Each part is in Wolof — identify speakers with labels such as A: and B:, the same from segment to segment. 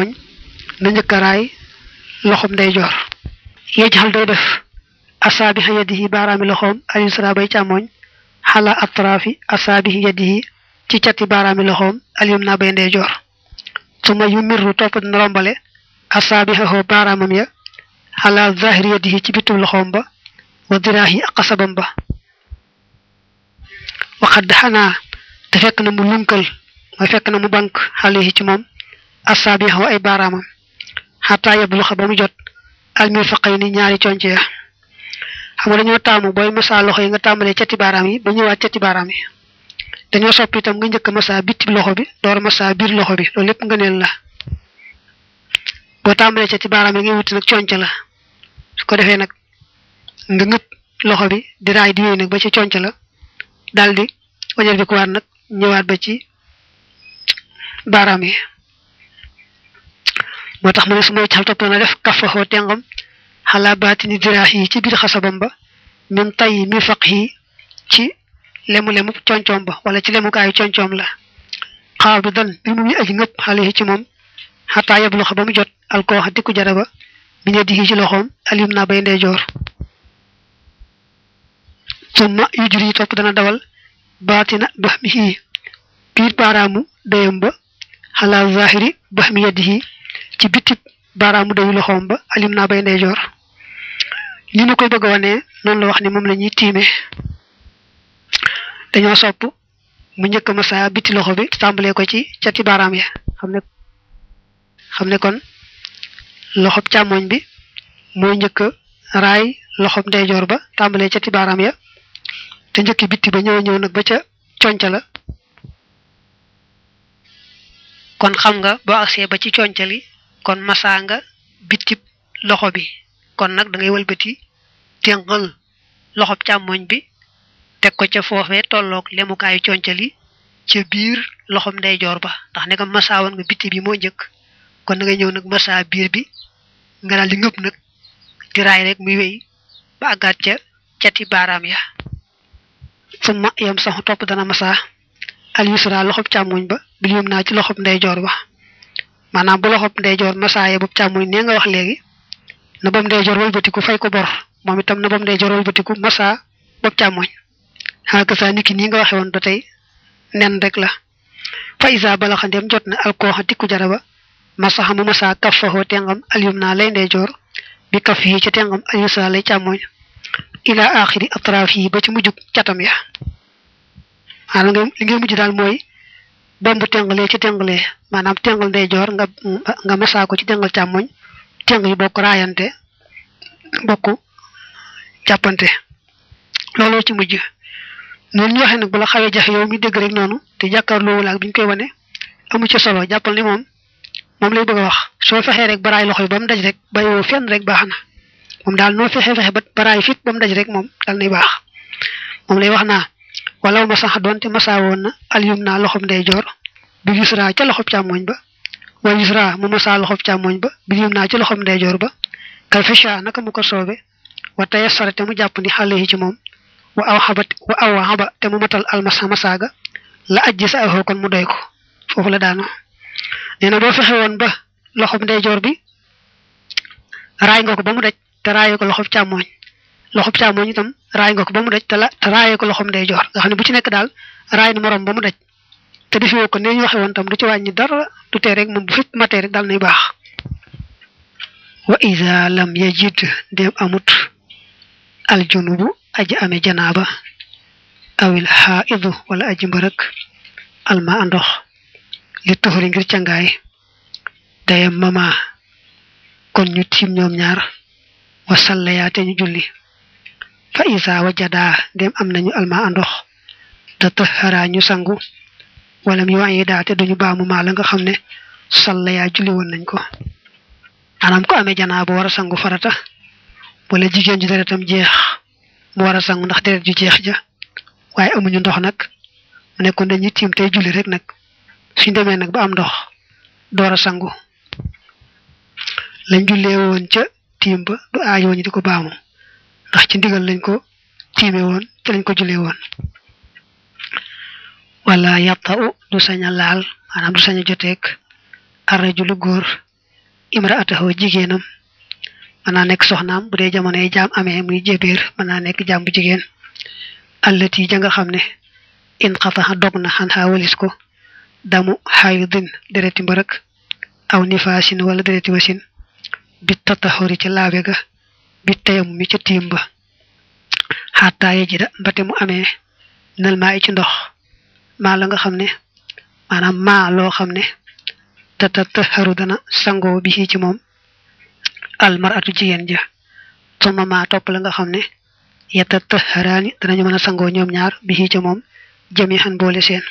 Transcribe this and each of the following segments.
A: càmmooñ na njëkk a raay loxom ndeyjoor yejxal day def asaabiha yadihi baaraami loxoom al yusra bay càmmooñ xala atrafi asaabihi yadihi ci cati baaraami loxoom al yumna bay ndeyjoor suma yu mirru topp dina rombale asaabiha baaraamam ya xala zahiri yadihi ci bitum loxoom ba wa diraahi ak xasabam ba waxad xanaa te fekk na mu lunkal mooy fekk na mu bank xale yi ci moom asaabiha ay baaraamam xataa yabluxa ba mu jot almirfaqayni ñaari conc ya xam nga dañoo taamu booy masa loxo yi nga tàmbalee cati baaraam yi ba ñëwaat cati baaraam yi dañoo sopp itam nga njëkk masa bitti loxo bi door masa biir loxo bi loolu lépp nga neel la boo tàmbalee cati baaraam yi ngay wuti nag conc la su ko defee nag nga ngëpp loxo bi di raay di yooyu nag ba ci conc la daldi wajar bi ku waat nag ñëwaat ba ci baaraam yi moo tax mu ne su may xal topp na def kafaxoo tengam xalaa baatini diraax yi ci biir xasabam ba min tay mi faq yi ci lemu-lemu concoom ba wala ci lemukaayu concoom la xaaw bi dan bi mu aji ngëpp xale yi ci moom xataa yeblu xa ba mu jot alkooxa dikku jara ba mi ne digi ci loxoom alim naa bay ndeyjoor summa yujur yi topp dana dawal baatina bax mi xii biir baaraamu dayam ba xalaa zahiri bax mi yeddi ci bitib baaraamu dayu loxoom ba alim naa bay ndeyjoor li ma koy bëgg a wane noonu la wax ni moom la ñuy tiime dañoo sopp mu njëkk masa biti loxo bi tàmbalee ko ci cati baaraam ya xam ne kon loxob càmmoñ bi mooy njëkk raay loxob ndeyjoor ba tàmbalee cati baaraam ya te njëkki bitti ba ñëw nag ba ca conca la kon xam nga boo agsee ba ci concali kon masa nga bitib loxo bi kon nag da ngay wëlbati téngal loxob càmmoñ bi teg ko ca foofee tolloog lemukaayu concali ca biir loxob ndeyjoor ba ndax ne nga masa woon nga bitti bi moo njëkk kon da ngay ñëw nag masa biir bi nga daal di ngëpp nag di raay rek muy wéy ba àggaat ca cati baaraam ya summa yam sax topp dana masa al yusra loxob càmmoñ ba bil yum naa ci loxob ndeyjoor ba maanaam bu loxob ndeyjoor masaaye bopp càmmoñ nee nga wax léegi na bam ndeyjoor wëlbatiku fay ko bor moom itam na bam ndeyjoor wëlbatiku masa bopp càmmoñ xaaka saa niki nii nga waxe woon ba tey nen rek la fa isa balaxa ndem jot na alkooxa dikku jara ba masaxa mu masa kaffaxoo tengam alyum naa lay ndeyjoor bi kaf yi ca tengam al yusra lay càmmoñ ila axiri atraaf yi ba ci mujjug catam ya maanaam li ngay mujj daal mooy bombu tengalee ci tengalee maanaam tengal ndeyjoor nga masa ko ci tengal càmmoñ teng yi bokk raayante bokk jàppante looloo ci mujj noonu ñu waxee nag bu la xawee jafe yow mi dégg rek noonu te jàkkaarloo wala ak bi ñu koy wane amu ci solo jàppal ni moom lay bëgg a wax soo fexee rek baraay loxo yi ba mu daj rek bàyyiwoo fenn rek baax na moom daal noo fexe ba baraay fit ba mu daj rek moom dal nay baax moom lay wax naa walaw ma sax doonte masa woon na alyum naa loxob ndeyjoor bi yusra ca loxob càmmoñ ba wa yusra mu masa loxob càmmoñ ba bi yum naa ci loxob ndeyjoor ba kay fisha naka mu ko soobe wa tayassara te mu jàpp ni xale yi ci moom wa aw xaba te mu matal almasa masaaga la ajji sa aw kon mu doy ko foofu la daano nee na boo fexe woon ba loxob ndeyjoor bi raay nga ko ba mu daj te raayee ko loxob càmmoñ itam raay nga ko ba mu daj te raayee ko loxob ndeyjoor nga xam ne bu ci nekk daal raay na morom ba mu daj te defee ko nee ñu waxe woon tam du ci wàññi dara du tee rek moom bu fépp matee rek daal nay baax wa iza lam yajid dem amut aljunubu aji ame janaaba awil xaidu wala aji mbërëk alma andox li tuxuri ngir cangaay daye mama kon ñu tiim ñoom ñaar wa sallayaate ñu julli fa isa wajada dem am nañu alma andox da tahara ñu sangu wala mi wañi daate duñu baamu ma la nga xam ne sallaya julli woon nañ ko anam ko amee janaaba war a sangu farata wala jigéen ju deretam jeex mu war a sangu ndax deret ju jeex ja waaye amuñu ndox nag mu nekkoon dañuy tiim tey julli rek nag suñ demee nag ba am ndox door a sangu lañ jullee woon ca tiim ba du aajoo ñu di ko baamu ndax ci ndigal lañ ko tiime woon ci lañ ko jullee woon wala yatta u du sañ a laal maanaam du sañ a joteeg arrajulu góor imraatahu jigéenam mën naa nekk soxnaam bu dee jamonoy jaam amee muy jébéer mën naa nekk jaam bu jigéen allati ja nga xam ne in xataxa dog na xan xaa walis ko damu xaydin dereti mbërëk aw nifaasin wala dereti wasin bi tataxuri ca laabe ga bi tayam mi ca tiim ba xaataaye ji da mbate mu amee nal maa ci ndox maa la nga xam ne maanaam maa loo xam ne tataxaru dana sangoo bi ci moom almaratu jigéen ja tuma maa topp la nga xam ne yatataxaraani danañu mën a sangoo ñoom ñaar bi ci moom jami xan boole seen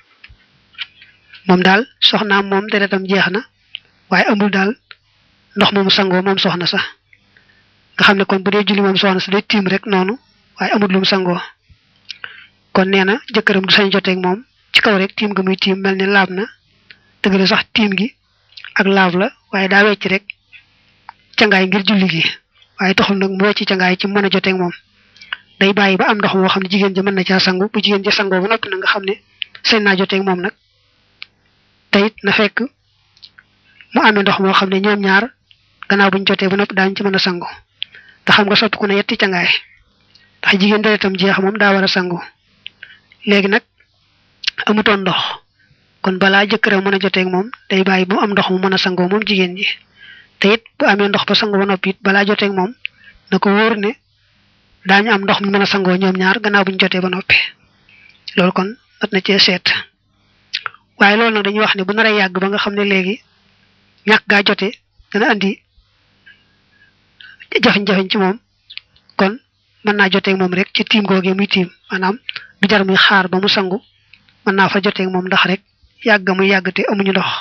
A: moom daal soxnaam moom deretam jeex na waaye amul daal ndox moomu sangoo moom soxna sax nga xam ne kon bu dee julli moom soxna sa day tiim rek noonu waaye amul lu mu sangoo kon nee na jëkkëram du sañ joteeg moom ci kaw rek tiim ga muy tiim mel ni laab na dëgg la sax tiim gi ak laab la waaye daa wecc rek cangaay ngir julli gi waaye taxul nag mu wecc cangaay ci mën a joteeg moom day bàyyi ba am ndox moo xam ne jigéen ja mën na caa sangu bu jigéen ja sangoo ba noppi na nga xam ne sañ naa joteeg moom nag te it na fekk mu amee ndox moo xam ne ñoom ñaar gannaaw buñ jotee ba noppi daañu ci mën a sangu te xam nga sotti ku ne yetti cangaay ndax jigéen deretam jeex moom daa war a sangu léegi nag amutoon ndox kon balaa jëkkëram mën a joteeg moom day bàyyi ba mu am ndox mu mën a sangoo moom jigéen ji te it bu amee ndox ba sangu ba noppi it balaa joteeg moom na ko wóor ne daañu am ndox mu mën a sangoo ñoom ñaar gannaaw buñ jotee ba noppi loolu kon mat na cee seet waaye loolu nag dañuy wax ne bu naree yàgg ba nga xam ne léegi ñàkk gaa jote dana andi jafe-jafe ci moom kon mën naa joteeg moom rek ci tiim googee muy tiim maanaam du jar muy xaar ba mu sangu mën naa fa joteeg moom ndax rek yàgg muy yàgg te amuñu ndox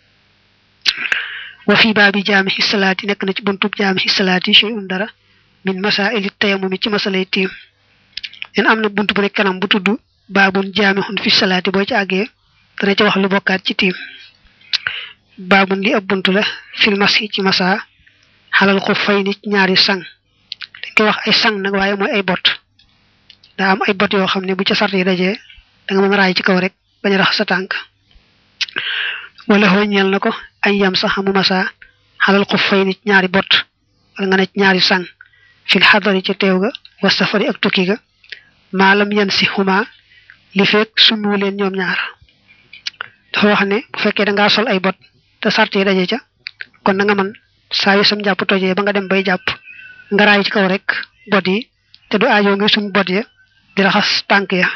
A: wa fii baabi jaamihi salaati nekk na ci buntub jaamihi salaati shay'un dara min masaa'ili tayammumi ci masalay tiim leen am na bunt bu nekk kanam bu tudd baabun jaamihun fi salaati boo ci àggee dana ci wax lu bokkaat ci tiim baabun li ab bunt la fil masi ci masa xalal xuffayni ñaari sang dañ koy wax ay sang nag waaye mooy ay bot daa am ay bot yoo xam ne bu ca sart yi dajee da nga mën a raay ci kaw rek bañ a rax sa tànk wala xooñeel na ko añ yam sax mu masa xalal xuffayni ñaari bot wala nga ne ñaari sang fil xadari ci teew ga wa safari ak tukki ga maalam yan si xuma li fekk summu leen ñoom ñaar dafa wax ne bu fekkee da ngaa sol ay bot te sart yi daje ca kon na nga mën saa yu sam jàpp tojee ba nga dem bay jàpp nga raay ci kaw rek bot yi te du aajoo nga sum bot ya di raxas tànk ya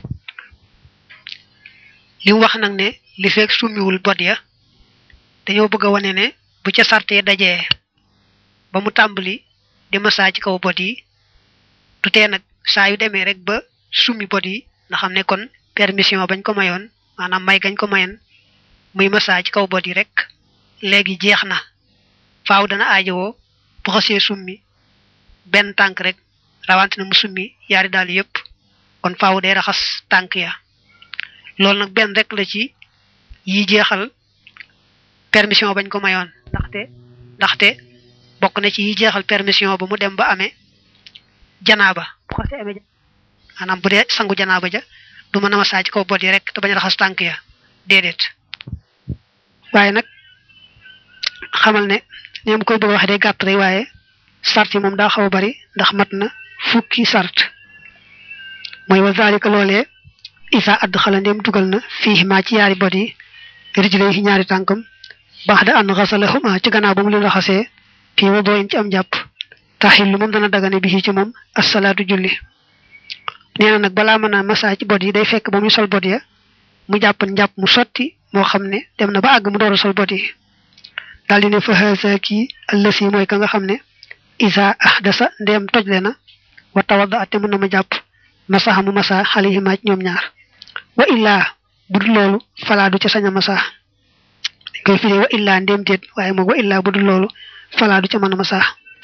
A: li mu wax nag ne li fekk summiwul bot ya dañoo bëgg a wane ne bu ca sart yi dajee ba mu tàmbali di masaa ci kaw bot yi du tee nag saa yu demee rek ba summi bot yi nga xam ne kon permission bañ ko mayoon maanaam may gañ ko mayoon muy masaa ci kaw bot yi rek léegi jeex na faaw dana aajowoo bu xasee summi benn tànk rek rawante na mu summi yaari daal yépp kon faaw day raxas tànk ya loolu nag benn rek la ci yi jeexal permission bañ ko mayoon ndaxte bokk na ci yi jeexal permission ba mu dem ba amee janaaba bu xasee amee maanaam bu dee sangu janaaba ja du mën a masaa ci kaw bot yi rek te bañ a raxas tànk ya déedéet waaye nag xamal ne ñoom koy bëgg wax day gàtt rek waaye sart yi moom daa xaw a bari ndax mat na fukki sart mooy wa zalika loolee isa add xala ndéem dugal na fii maa ci yaari bot yi rijlay yi ñaari tànkam baax da an xasalahuma ci gannaaw ba mu leen raxasee fii wa booyin ci am jàpp taxil lu moom dana dagane bi ci moom assalaatu julli nee na nag balaa mën a masaa ci bot yi day fekk ba muy sol bot ya mu jàpp njàpp mu sotti moo xam ne dem na ba àgg mu door a sol bot yi daal di ne fa haza kii allasi mooy ka nga xam ne isa ahdasa ndeem tojle na wa tawadda ate mën na ma jàpp masaxa mu masa xalihima ci ñoom ñaar wa illaa bu dul loolu falaa du ca sañ a masaa dañ koy firee wa illaa ndéem déet waaye moom wa illaa bu dul loolu falaa du ca mën a masaa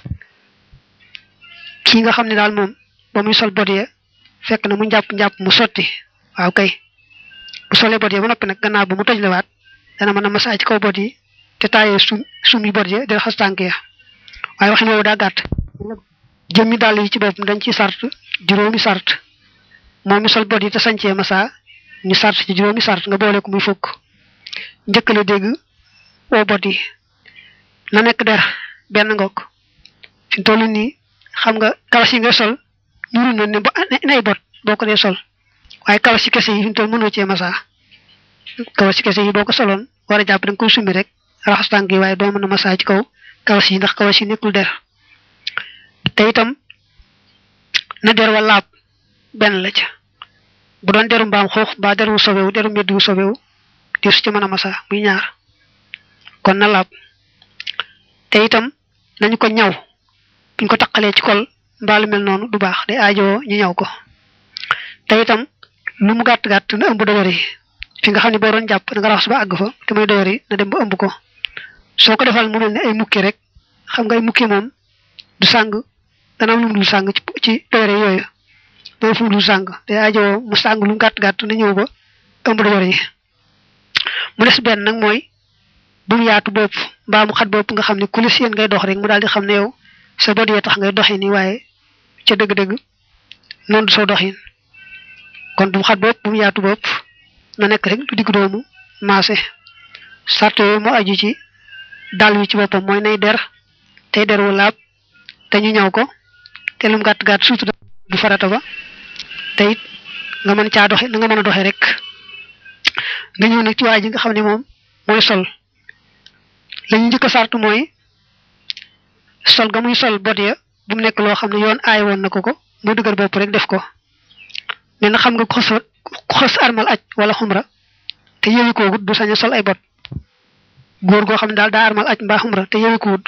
A: kii nga xam ne daal moom ba muy sol bot ya fekk na mu njàpp mu sotti waaw kay bu solee bot ya ba noppi nag gannaaw ba mu tojlewaat dana mën a masaa ci kaw bot yi te taayee sumi bot ya di raxas tànk ya waaye waxin woowu daa gàtt jëmmi dàll yi ci boppam dañ ci sart juróomi sart moom mi sol bot yi te sañcee masaa ñu sart ci juróomi sart nga boole ko muy fukk njëkk la dégg woo bot yi na nekk der benn ngokk fi tollu nii xam nga kawas yi nga sol ñuru na ne nay bot boo ko dee sol waaye kawas yi kese yi fi toll mënoo cee masa kawas yi kese yi boo ko soloon war a jàpp da nga koy summi rek raxas tànk yi waaye doo mën a masa ci kaw kawas yi ndax kawas yi nekkul der te itam na der wa laab benn la ca bu doon deru mbaam xuux ba deru sobewu deru mbedd wu sobewu di su ci mën a masa muy ñaar kon na laab te itam nañu ko ñaw buñ ko taqalee ci kol mbaalu mel noonu du baax day aajoo ñu ñaw ko te itam lu mu gàtt gàtt na ëmb doyar yi fi nga xam ne boo doon jàpp da nga raxas ba àgg fa te muy doyar yi na dem ba ëmb ko soo ko defal mu mel ne ay mukki rek xam nga ay mukki moom du sàng dana am lu mu dul sàng ci doyar yooyu dana fu mu dul sàng day aajoo mu sàng lu mu gàtt gàtt na ñëw ba ëmb doyar yi mu des benn nag mooy bu mu yaatu bopp mbaa mu xat bopp nga xam ne ku la seen ngay dox rek mu daal di xam ne yow sa bët yee tax ngay doxee nii waaye ca dëgg-dëgg noonu du soo doxin kon bu mu xat bopp bu mu yaatu bopp na nekk rek du digg doomu maase sart yooyu moo aju ci dàll wi ci boppam mooy nay der tey der wu laab te ñu ñaw ko te lu mu gàtt gàtt surtout du farata ba te it nga mën caa doxe na nga mën a doxe rek nga ñëw nag ci waa ji nga xam ne moom mooy sol la ñu njëkk a sart mooy sol ga muy sol bot ya bu mu nekk loo xam ne yoon aay woon na ko mu dëgër bopp rek def ko mais na xam nga ku xës armal aj wala xumra te yëwi ko wut du sañ a sol ay bot góor goo xam ne daal daa armal aj mbaa xumra te yëwi ko wut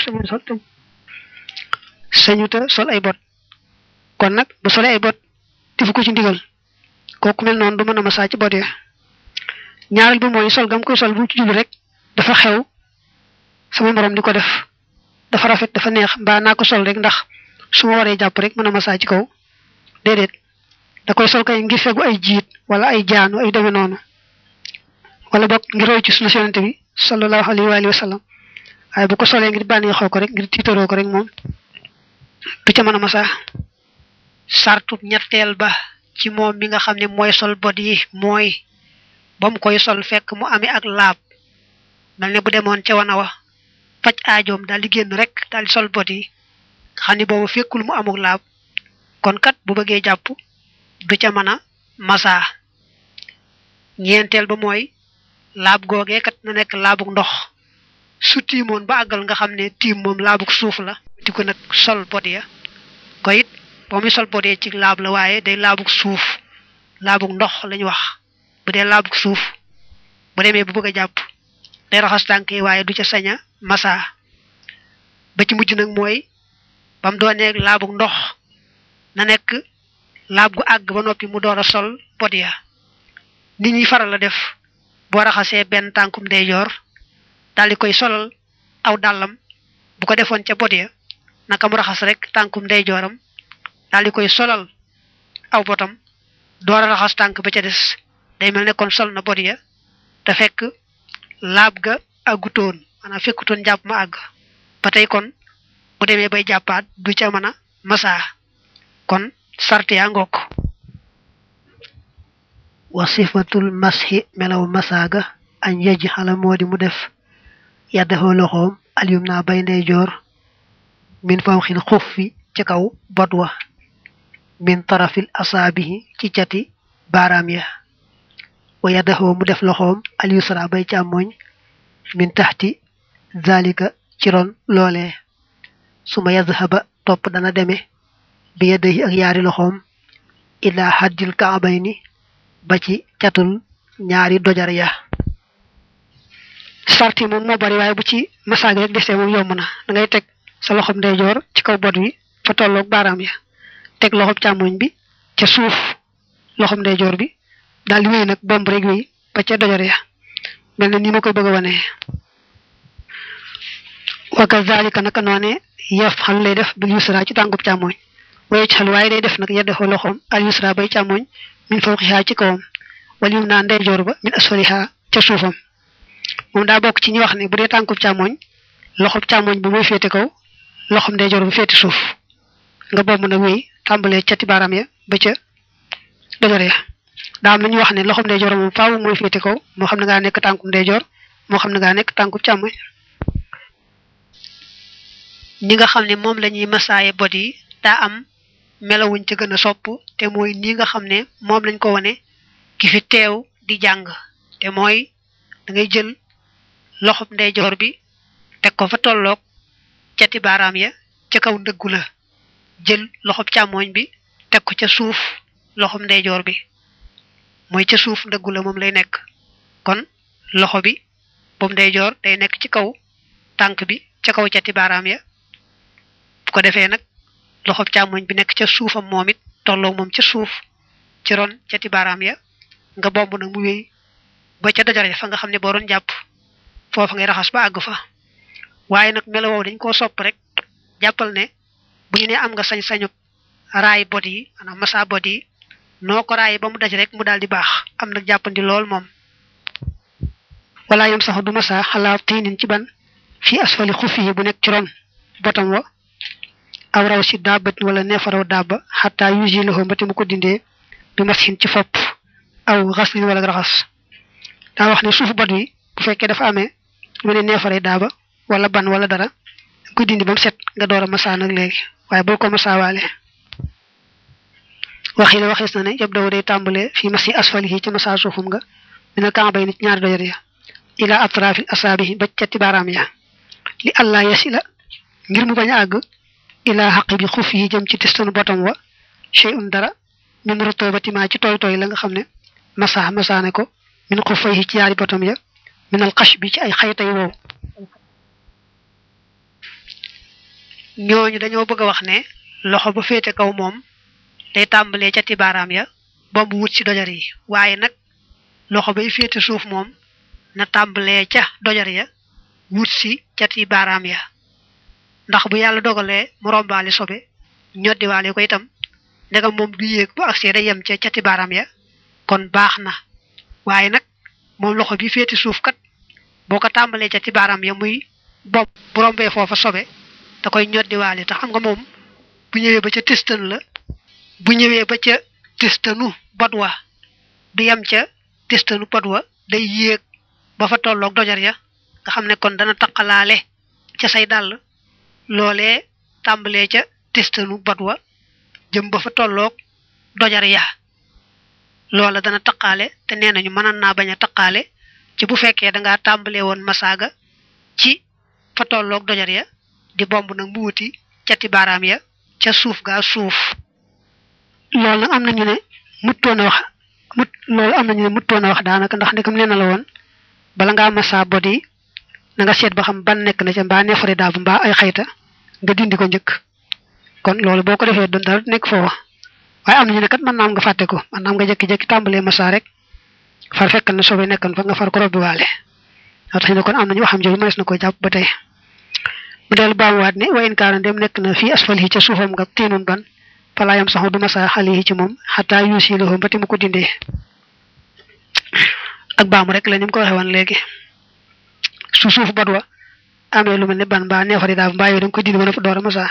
A: sañu te sol ay bot kon nag bu solee ay bot defu ko ci ndigal kooku mel noonu du mën a masaa ci bot ya ñaareel bi mooy sol gam koy sol bu mu ci jublu rek dafa xew sama morom di ko def dafa rafet dafa neex mbaa naa ko sol rek ndax su ma waree jàpp rek mën a masaa ci kaw déedéet da koy sol kay ngir fegu ay jiit wala ay jaanu ay deme noonu wala boog ngir roy ci sunu yonent bi sallallahu alayhi wa sallam waaye bu ko solee ngir bànneexoo ko rek ngir tiitaroo ko rek moom du ca mën a masaa sartu ñetteel ba ci moom mi nga xam ne mooy sol bot yi mooy ba mu koy sol fekk mu amee ak laab mel ne bu demoon ca wana wa faj aajoom daal di génn rek daal di sol bot yi xam ne boobu fekkul mu amul laab kon kat bu bëggee jàpp du ca mën a masaa ñeenteel ba mooy laab googee kat na nekk laabug ndox su tiimoon ba àggal nga xam ne tiim moom laabug suuf la di ko nag sol bot ya ko it ba muy sol bot ya ci laab la waaye day laabug suuf laabug ndox lañu wax bu dee laabug suuf bu demee bu bëgg a jàpp day raxas tànk yi waaye du ca sañ a masaa ba ci mujj nag mooy ba mu doonee laabug ndox na nekk laab gu àgg ba noppi mu door a sol bot ya nit ñi faral la def boo raxasee benn tànkum ndeyjoor daal di koy solal aw dàllam bu ko defoon ca bot ya naka mu raxas rek tànkum ndeyjooram daal di koy solal aw botam door a raxas tànk ba ca des day mel ne kon sol na bot ya te fekk laab ga àggutoon maanaam fekkutoon jàpp ma àgg ba tey kon bu demee bay jàppaat du ca mën a masaa kon sart yaa ngook wa sifatul mashi melaw masaaga añ yej xala moo di mu def yaddaxoo loxoom alyum naa bay ndeyjoor min fawxil xuffi ci kaw bot wa min tarafil asaabihi ci cati baaraam ya wa yaddaxoo mu def loxoom alyusra bay càmmoñ min taxti zalika ci ron loolee suma yazhaba topp dana deme bi yaddahi ak yaari loxoom ila haddil kaabayni ba ci catul ñaari dojar ya sarti moom moo bari waaye bu ci masaag rek desee moom yomb na da ngay teg sa loxob ndeyjoor ci kaw bot wi fa tolloog baaraam ya teg loxob càmmoñ bi ca suuf loxob ndeyjoor bi daal di wéy nag bomb rek wéy ba ca dojar ya mel na ni ma koy bëgg a wane wa kazalika naka noone yaf xal lay def bil yusra ci tàngub càmmoñ waye ci xal waaye day def nag yeddaxoo loxoom al yusra bay càmmoñ min fawqiha ci kawam wal yum naa ndeyjoor ba min asfaliha ca suufam moom daa bokk ci ñi wax ne bu dee tànkub càmmoñ loxob càmmoñ bi mooy féete kaw loxob ndeyjoor bu féete suuf nga bomb nag wéy tàmbalee cati baaraam ya ba ca dojar ya daa am nañu wax ne loxob ndeyjoor moom faaw mooy féete kaw moo xam ne ngaa nekk tànkub ndeyjoor moo xam ne ngaa nekk tànkub càmmoñ ñi nga xam ne moom la ñuy masaaye bot yi daa am melawuñ ca gën a sopp te mooy nii nga xam ne moom lañ ko wane ki fi teew di jàng te mooy da ngay jël loxob ndeyjoor bi teg ko fa tolloog cati baaraam ya ca kaw ndëggu la jël loxob càmmooñ bi teg ko ca suuf loxob ndeyjoor bi mooy ca suuf ndëggu la moom lay nekk kon loxo bi boobu ndeyjoor day nekk ci kaw tànk bi ca kaw cati baaraam ya bu ko defee nag loxob càmmooñ bi nekk ca suufam moom it tolloog moom ca suuf ci ron cati baaraam ya nga bomb nag mu wéy ba ca dojor ya fa nga xam ne boo doon jàpp foofa ngay raxas ba àgg fa waaye nag melo woowu dañ koo sopp rek jàppal ne bu ñu ne am nga sañ-sañu raay bot yi maanaam masa bot yi noo ko raay ba mu daj rek mu daal di baax am nag jàppandi lool moom wala yam sax du masa xalaa tiinin ci ban fii asfali xufi yi bu nekk ci ron botam wa aw raw si daabat wala neefaraw daaba xataa yusiloxo mbati mu ko dindee bi masxin ci fopp aw xaslin wala raxas daa wax ne suufu bot wi bu fekkee dafa amee lu ne neefare daaba wala ban wala dara nga koy dindi ba mu set nga door a masaa nag léegi waaye bul ko masaawaale waxi la waxees na ne yëpp daw day tàmbalee fii masi asfali yi ci masaa suufum nga dina kambay nit ñaari dojor ya ila atrafil asaabihi ba cati baaraam ya li allah yasila ngir mu bañ a àgg ila xaqi bi xuf yi jëm ci testanu botom wa shay'un dara min rutubati ma ci tooy tooy la nga xam ne masaane ko min xufayhi ci yaari botom ya min al qash bi ci ay xaytay wow ñooñu dañoo bëgg a wax ne loxo ba féete kaw moom day tàmbalee ca ti baaraam ya bomb wut ci dojar yi waaye nag loxo bay féete suuf moom na tàmbalee ca dojar ya wut si ca ti baaraam ya ndax bu yàlla dogalee mu rombaale sobe ñoddiwaale ko itam ndegam moom du yéeg bu agsee day yem ca cati baaraam ya kon baax na waaye nag moom loxo bi féete suuf kat boo ko tàmbalee cati baaraam ya muy bopp bu rombee foofa sobe da koy ñoddiwaale tax xam nga moom bu ñëwee ba ca testan la bu ñëwee ba ca testanu badwa du yem ca testanu badwa day yéeg ba fa tolloog dojar ya nga xam ne kon dana taqalaale ca say dàll loolee tàmbalee ca testanu badwa jëm ba fa tolloog dojar ya loola dana taqaale te nee nañu mënoon naa bañ a taqaale ci bu fekkee dangaa tàmbalee woon masaaga ci fa tolloog dojar ya di bomb nag mu wuti cati baaraam ya ca suuf gaa suuf loolu nag am nañu ne muttoon a wax daanaka ndax ndekam nee na la woon bala ngaa masaa bot yi na nga seet ba xam ban nekk na ca mbaa neefare daab mbaa ay xayta nga dindi ko njëkk kon loolu boo ko defee doon dara nekk foofa waaye am nañu ne kat mën naa am nga fàtte ko mën naa am nga jékki-jékki tàmbalee masaa rek far fekkal na sobe nekkan fa nga far ko robbi waale moo tax ñu ne kon am nañu waxam jooju mënees na ko jàpp ba tey mu dellu baamuwaat ne wayin kaana dem nekk na fii asfal yi ca suufam nga tiinun ban falaayam saxu du masaa xale yi ci moom xataa yuusiloxo mbati mu ko dindee ak baamu rek la ni mu ko waxee woon léegi su suuf bot wa amee lu mel ne ban mbaa neefari daal mbaa yooyu da nga ko dindi ba fa door a masaa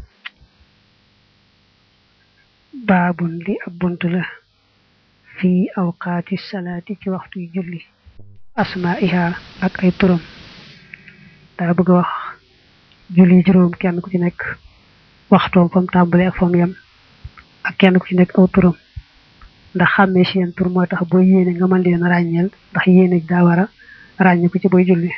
A: baabun li ab bunt la fii awqaati salaati ci waxtu yu julli asmaiha ak ay turam daa bëgg a wax julli juróom kenn ku ci nekk waxtoom fam tàmbale ak fam yem ak kenn ku ci nekk aw turam ndax xàmmee seen tur mooy tax booy yéene nga mën leen ràññeel ndax yéene daa war a ràññe ko ci booy julli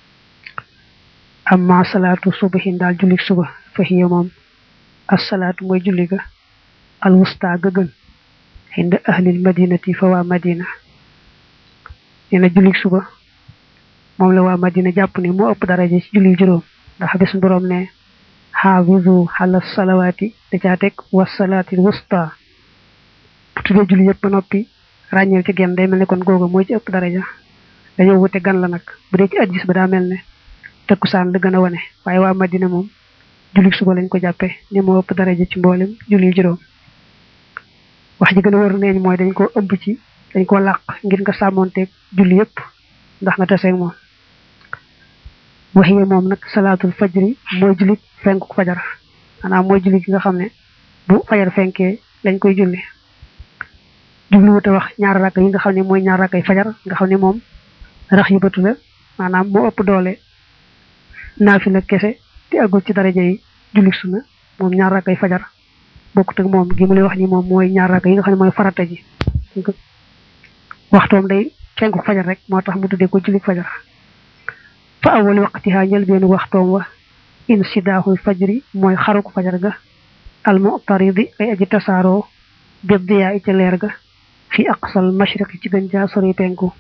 A: amma salaatu subahin daal julli suba fa hiya moom as-salaatu mooy julli ga al wusta ga gën inda ahlil madinati fa waa madina nee na julli suba moom la waa madina jàpp ne moo ëpp daraja ci julli juróom ndax bés boroom ne xaafizu ala salawaati da caa teg wasalaatil wusta bu tuddee julli yëpp ba noppi ràññeel ci genn day mel ne kon googu mooy ci ëpp daraja dañoo wute gan la nag bu dee ci addis ba daa mel ne takkusaan la gën a wane waaye waa madina moom julli suba lañ ko jàppe ne moo ëpp daraja ci mboolem julli juróom wax ji gën a wër neeñ mooy dañ ko ëmb ci dañ ko làq ngir nga sàmmonteeg julli yëpp ndax nga taseeg moom waxiye moom nag salaatul fajri mooy julli fenku fajar maanaam mooy julli gi nga xam ne bu fajar fenkee lañ koy julli jubluwut a wax ñaar rakk yi nga xam ne mooy ñaar rakkay fajar nga xam ne moom rax yi batu la maanaam moo ëpp doole naafila kese
B: te àggul ci daraja yi julli sunna moom ñaar rakkay fajar bokkut ak moom gi mu lay wax ni moom mooy ñaar rakk yi nga xam ne mooy farata ji waxtoom day fenku fajar rek moo tax mu tuddee ko julli fajar fa awwal waqtiha njëlbeenu waxtoom wa insidaahul fajri mooy xaru ko fajar ga al mu'taridi ay aji tasaaroo béb diyaa ca leer ga fi aqsal mashriqi ci gën jaa sori penku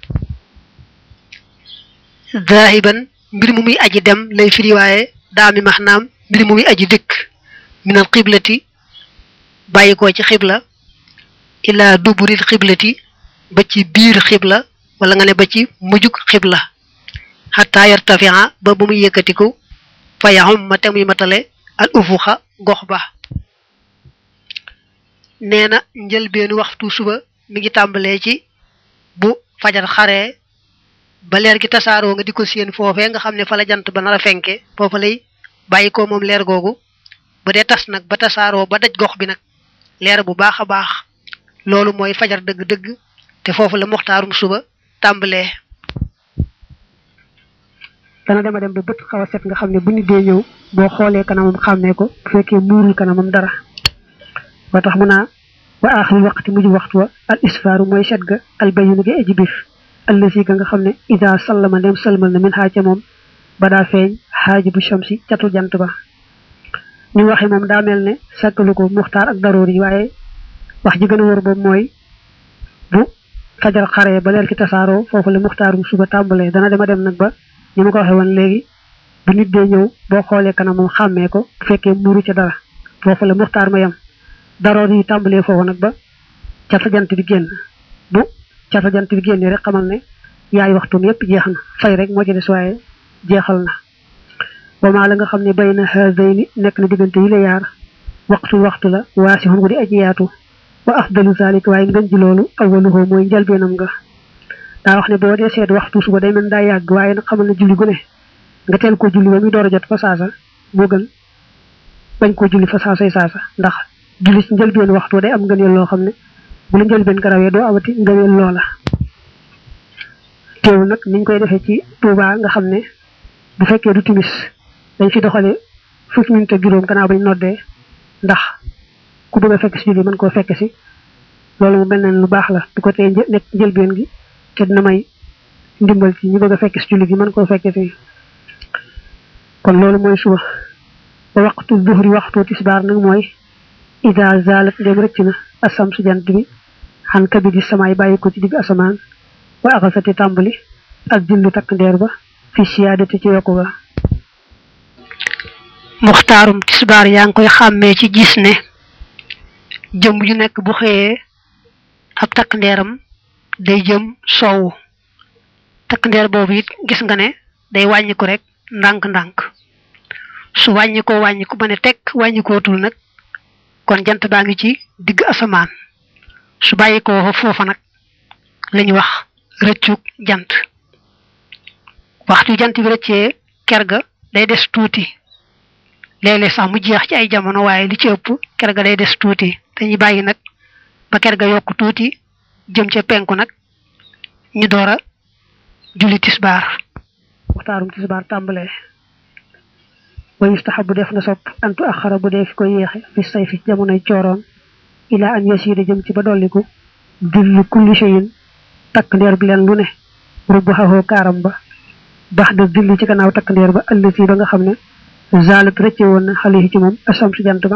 A: zaahiban mbir mu muy aji dem lay firi waaye daami maanaam mbir mu muy aji dëkk minal xiblati bàyyi ko ci xibla ila duburil xiblati ba ci biir xibla wala nga ne ba ci mujjug xibla xataa yartafia ba bu muy yëkkatiku fa yaxum ma te muy matale al ufuxa gox ba nee na njëlbeenu waxtu suba mi ngi tàmbalee ci bu fajar xaree ba leer gi tasaaroo nga di ko séen foofee nga xam ne fa la jant ba nar a fenke foofa lay bàyyi ko moom leer googu bu dee tas nag ba tasaaroo ba daj gox bi nag leer bu baax a baax loolu mooy fajar dëgg-dëgg te foofu la muxtaarum suba tàmbalee
B: dana dema dem ba bët xaw a set nga xam ne bu nit dee ñëw boo xoolee kanamam xàmmee ko bu fekkee muurul kanamam dara ba tax mu naa wa aaxiril waqti mujj waxtu wa al isfaaru mooy set ga al bayinu gi aji biir allasi ga nga xam ne ida sallama ndem salmal na min xaa ca moom ba daa feeñ xaaji bu shamsi catu jant ba ñu waxe moom daa mel ne sàkkalu ko muxtaar ak daroor yi waaye wax ji gën a wër boobu mooy bu fajar xaree ba leer ki tasaaroo foofu la muxtaarum suba tàmbalee dana dema dem nag ba ni ma ko waxee woon léegi bu nit dee ñëw boo xoolee kanamam xàmmee ko bu fekkee muuru ca dara foofu la muxtaar ma yem daroor yi tàmbalee foofu nag ba cata jant bi génn bu cata jant bi génnee rek xamal ne yaay waxtum yépp jeex na fay rek moo ci des waaye jeexal na wamaa la nga xam ne bay na haazayni nekk na diggante yi la yaar waxtu la waasi xun gu di aji yaatu wa afdalu zalika waaye ngën ji loolu awaluhu mooy njalbeenam nga daa wax ne boo dee seet waxtu suba day mel daa yàgg waaye nag xamal ne julli gu ne nga teel ko julli ba muy door a jot fa saasa moo gën bañ koo julli fa saasay saasa ndax julli ci njëlbeen waxtu day am ngëneel loo xam ne bu la njëlbeen garawee doo amati ngëneel loola teewul nag niñ koy defee ci Tuubaa nga xam ne bu fekkee du timis dañ fi doxale fukki minute ak juróom gannaaw bañ noddee ndax ku bëgg a fekk si julli mën koo fekk si loolu mu mel ne lu baax la du ko tee nekk njëlbeen gi te dina may ndimbal ci ñu bëgg a fekk si julli gi mën koo fekk si kon loolu mooy suba ba waxtu duhri waxtu tisbaar nag mooy ida zalat ndem rëcc na asam su jant bi xan kabidi samaay bàyyi ko ci digg asamaan wa axasati tàmbali ak jullu takk ndeer ba fi siyaadati ci yokku ga
A: muxtaarum tisbaar yaa ngi koy xàmmee ci gis ne jëm ju nekk bu xëyee ab takk ndeeram day jëm soowu takk ndeer boobu it gis nga ne day wàññiku rek ndànk-ndànk su wàññiku ba ne tekk wàññikootul nag kon jant baa ngi ci digg asamaan su bàyyikoo foofa nag lañu wax rëccug jant waxtu jant bi rëccee ker ga day des tuuti léeg-léeg sax mu jeex ci ay jamono waaye li ci ëpp ker ga day des tuuti dañuy bàyyi nag ba ker ga yokk tuuti jëm ca penku nag ñu door a julli tisbaar
B: waxtaarum tisbaar tàmbalee wa yustahabu def na sopp antu axara bu dee fi ko yéexe fi say fi jamonoy cooroon ilaa an yasiida jëm ci ba dolliku dillu kulli shay'in takk ndeer bi leen lu ne rubbu xaxoo kaaram ba bax da dilli ci gannaaw takk ndeer ba ëllësi ba nga xam ne zalat rëcce woon na xale ci moom asam su jant ba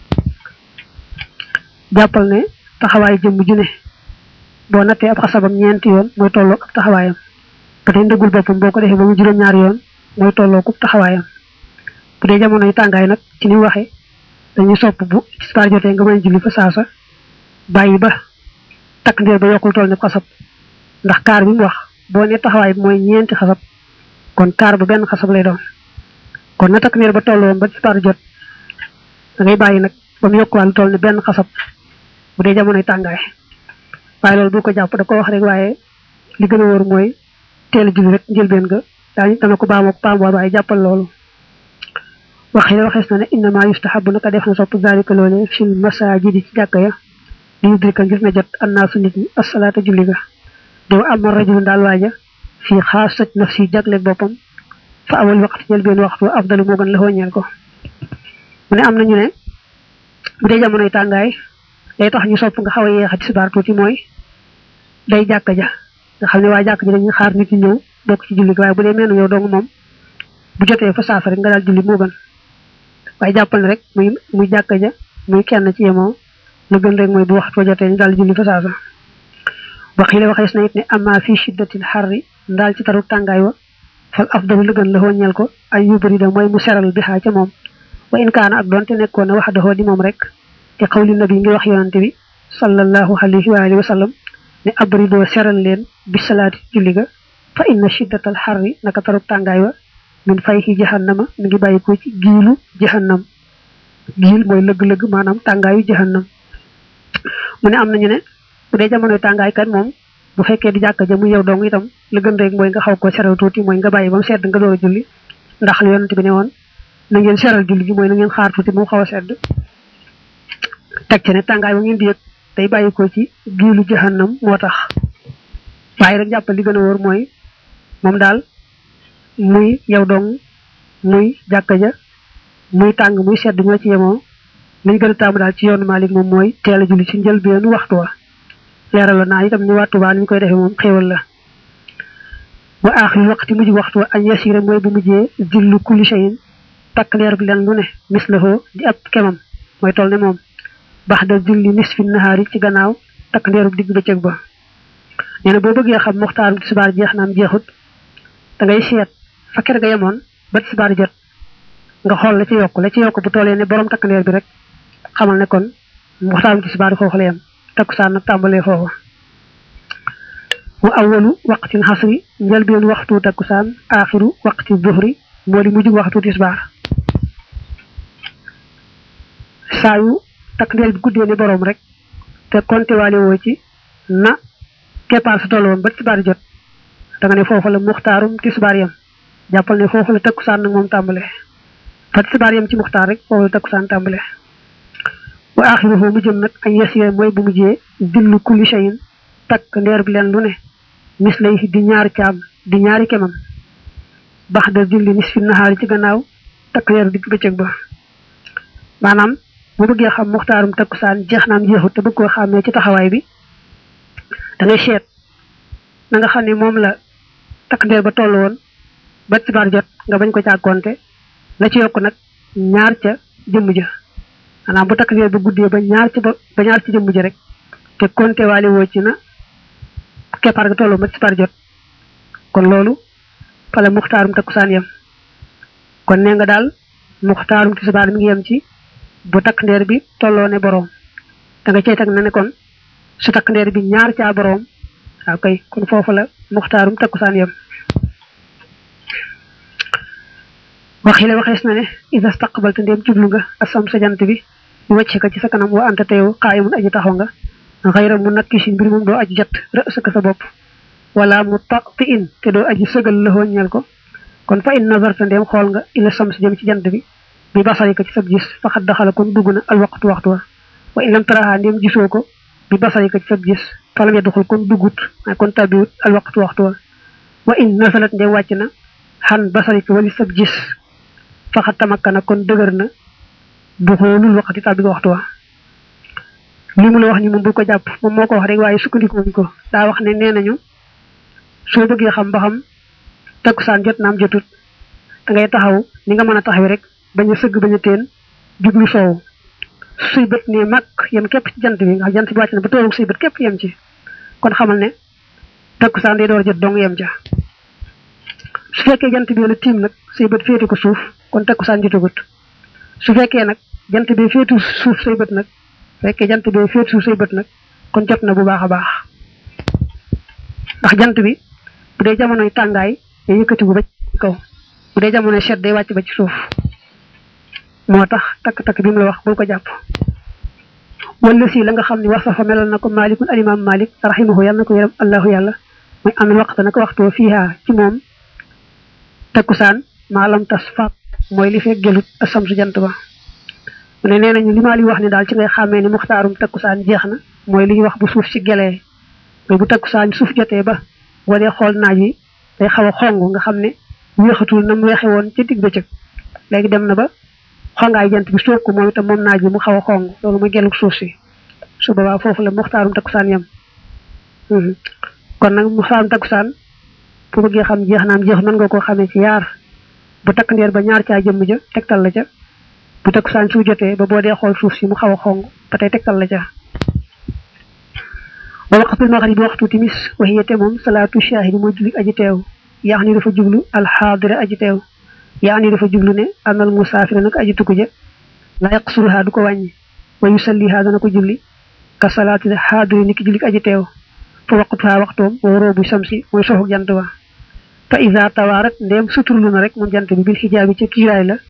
B: jàppal ne taxawaay jëmm ju ne boo nattee ab xasabam ñeenti yoon mooy tolloo ab taxawaayam ba tey ndëggul boppam boo ko defee ba mu juróom-ñaari yoon mooy tolloo ku taxawaayam bu dee jamonoy tàngaay nag ci ni waxe dañuy sopp bu tisbaar jotee nga mën a julli fa saasa bàyyi ba takk ndeer ba yokkul toll ne xasab ndax kaar bi mu wax boo ne taxawaay bi mooy ñeenti xasab kon kaar ba benn xasab lay doon kon na takk ndeer ba tolloon ba tisbaar jot da ngay bàyyi nag ba mu yokkuwaal toll ne benn xasab bu dee jamonoy tàngaay waaye loolu bu ko jàpp da ko wax rek waaye li gën a wóor mooy teel a julli rek njëlbeen nga dana ko baamoo paamuwaat waaye jàppal loolu waxees na ne innama yustahabu naka def na sopp zalika loole fil masajidi ci jàkka ya li yudrika ngir na jot annaasu nit ñi asalaata julli ga dew ama rajulu daal waaja fii xaasat nafsi jagleeg boppam fa awal waqti jël benn waxtu afdalu moo gën la ñeel ko mu ne am nañu ne bu dee jamonoy tàngaay day tax ñu sopp nga xaw a yeexa tisbaar tuuti mooy day jàkka ja nga xam ne waa jàkk ji dañuy xaar nit ñi ñëw bokk ci julli waaye bu dee mel yow dong moom bu jotee fa saasa rek nga daal julli moo gën waaye jàppal ne rek muy jàkka ja muy kenn ci yemoo la gën rek mooy bu waxtu wa jotee ñu daal julli fa saasa waxile waxees na it ne amma fi shiddatil xarri ndaal ci taru tàngaay wa fal afdalu la gën la ñeel ko ay yubrida mooy mu seral bi xaa ca moom wa in kaana ak doonte nekkoon na waxdahu di moom rek te xawli nabi ngi wax yonante bi sallallahu alayhi wa alihi wa sallam ne abridoo seral leen bi salaati julli ga fa inna shiddatal xarri naka taru tàngaay wa min fayhi jahannama mi ngi bàyyi ko ci giilu jahannam giil mooy lëgg-lëgg maanaam tàngaayu jahannam mu ne am nañu ne bu dee jamonoy tàngaay kan moom bu fekkee di jàkka ja mu yow dong itam la gën rek mooy nga xaw ko seral tuuti mooy nga bàyyi ba mu sedd nga door a julli ndax li yonent bi ne woon na ngeen seral julli gi mooy na ngeen xaar tuuti mu xaw a sedd teg ci ne tàngaay ba ngeen di yëg day bàyyi ko ci giilu jahannam moo tax waaye rek jàppal li gën a wóor mooy moom daal muy yow dong muy jàkka ja muy tàng muy sedd ñoo ci yemoo liñ gën a taamu daal ci yoonu Maalik moom mooy teel a julli ci njëlbeenu waxtu wa leeraloon naa itam ni waa Tuubaa ni ñu koy defee moom xéewal la wa aaxiri waqti mujj waxtu wa añ yasira mooy bu mujjee zillu kulli shay'in takk leer bi leen lu ne mislahu di ab kemam mooy toll ne moom bax da zilli nisfi nahaari ci gannaaw takk leeru digg bëccëg ba nee na boo bëggee xam muxtaarum tisbaar jeex naam jeexut da ngay seet fa kër ga yemoon ba tisbaar jot nga xool la ci yokk bu tollee ne borom takk leer bi rek xamal ne kon muxtaarum tisbaar foofu la yem takkusaan nag tàmbalee foofu wa awwalu waqtil xasri njëlbeen waxtu takkusaan aaxiru waqti zuhri moo di mujj waxtu tisbaar saa yu takk leer bi guddee ne borom rek te konte waale woo ci na keppaar sa tolloon ba tisbaar jot da nga ne foofu la muxtaarum tisbaar yem jàppal ne foofu la takkusaan nag moom tàmbalee fa tisbaar yem ci muxtaar rek foofu la takkusaan tàmbalee wa aaxiruhu mu jëm nag añ yasira mooy bu mujjee dillu kulli shay'in takk ndeer bi leen lu ne mis lay di ñaari caam di ñaari kemam bax da dilli nisfi nahaari ci gannaaw takk leeru digg bëccëg ba maanaam bu bëggee xam muxtaarum takkusaan jeex naam jeexut te bëgg koo xàmmee ci taxawaay bi da ngay seet na nga xam ne moom la takk ndeer ba toll woon ba tisbaar jot nga bañ ko càggoonte la ci yokk nag ñaar ca jëmm ja maanaam bu takk ndeer ba guddee ba ñaar ci jëmm ja rek te konte waale woo ci na keppaar ga tolloo ba tisbaar jot kon loolu fala muxtaarum takkusaan yem kon nee nga daal muxtaarum tisbaar mi ngi yem ci bu takk ndeer bi tolloo ne boroom da nga cey teg na ne kon su takk ndeer bi ñaar caa boroom waaw kay kon foofu la muxtaarum takkusaan yem waxile waxees na ne ida staqbalta ndéem jublu nga asam sa jant bi ñu wàcce ko ci sa kanam wa anta teew qaayimun aji taxaw nga xayra mu nakkisin mbir moom doo aji jat rësaka sa bopp wala mu tati in te doo aji sëgal la ñeel ko kon fa in nazarta ndéem xool nga ila sams jëm ci jant bi basari ko ci sab gis fa xat daxala kon dugg na al waxtu wa wa in lam taraha ndéem gisoo ko bi basari ko ci sab gis fa lam yadxul kon duggut kon tabiwut al waxtu wa in nasalat ndéem wàcc na xan basari ko wali sab gis fa xat tamakkana kon dëgër na bu xoolul waxati tàbbi waxtu wa li mu la wax ni moom bu ko jàpp moom moo ko wax rek waaye sukkandikuñ ko daa wax ne nee nañu soo bëggee xam ba xam takkusaan jot naam jotut da ngay taxaw ni nga mën a taxaw rek bañ a sëgg bañ a teen jublu soow suy bët ne mag yem képp ci jant bi nga jant bi wàcc na ba toolu suy bët képp yem ci kon xamal ne takkusaan day door a jot dong yem ca su fekkee jant bi la tiim nag suy bët féete ko suuf kon takkusaan jotagut su fekkee nag jant bi féetu suuf say bët nag fekkee jant bi féetu suuf say bët nag kon jot na bu baax a baax ndax jant bi bu dee jamonoy tàngaay day yëkkati bu ba ci kaw bu dee jamonoy sedd day wàcc ba ci suuf moo tax takk-takk bi mu la wax bul ko jàpp wala si la nga xam ne wasafa melal na ko malikun alimam malik rahimahu yàlla na ko yërëm allahu yàlla mooy am waxta naka waxtoo fiiha ci moom takkusaan maalam tas fa mooy li fekk gelut asam su jant ba mu ne nee nañu li maa li wax ne daal ci ngay xàmmee ni muxtaarum takkusaan jeex na mooy li ñuy wax bu suuf si gelee mooy bu takkusaan suuf jotee ba boo dee xool naaj wi day xaw a xong nga xam ne weexatul nam weexe woon ca digg bëccëg léegi dem na ba xongaay jant bi sóob ko moom itam moom naaj bi mu xaw a xong loolu mooy gellug suuf si su boobaa foofu la muxtaarum takkusaan yam kon nag muxtaarum takkusaan bu bëggee xam jeex naam jeex mën nga koo xamee ci yaar bu takk ndeer ba ñaar caa jëmm ja tegtal la ca bu takkusaan su jotee ba boo dee xool suuf si mu xaw a xong ba tey tegtal la ca wa waqtul maghrib waxtu timis waxiyate moom salaatu shahidi mooy julli aji teew yaa ni dafa jublu alxaadira aji teew yaa ni dafa jublu ne anal musaafira nag aji tukku ja la yaqsuruha du ko wàññi wa yusalliha dana ko julli ka salaati xaadiri ni ki julli aji teew fa waqtuha waxtoom wa roobu samsi mooy soxu jant wa fa iza tawaarat ndéem suturlu na rek moom jant bi bil xijaabi ca kiiraay la